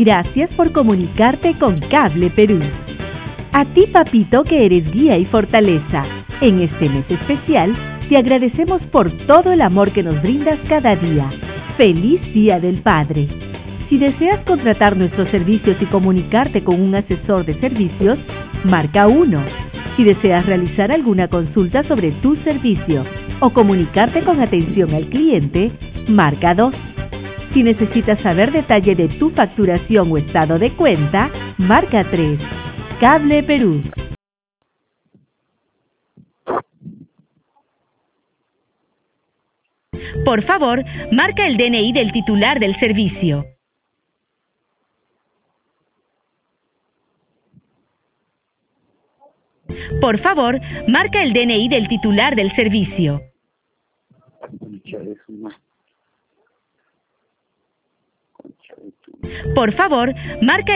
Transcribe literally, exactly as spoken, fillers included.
Gracias por comunicarte con Cable Perú. A ti, papito, que eres guía y fortaleza. En este mes especial, te agradecemos por todo el amor que nos brindas cada día. ¡Feliz Día del Padre! Si deseas contratar nuestros servicios y comunicarte con un asesor de servicios, marca uno. Si deseas realizar alguna consulta sobre tu servicio o comunicarte con atención al cliente, marca dos. Si necesitas saber detalle de tu facturación o estado de cuenta, marca tres. Cable Perú. Por favor, marca el D N I del titular del servicio. Por favor, marca el D N I del titular del servicio. Por favor, marca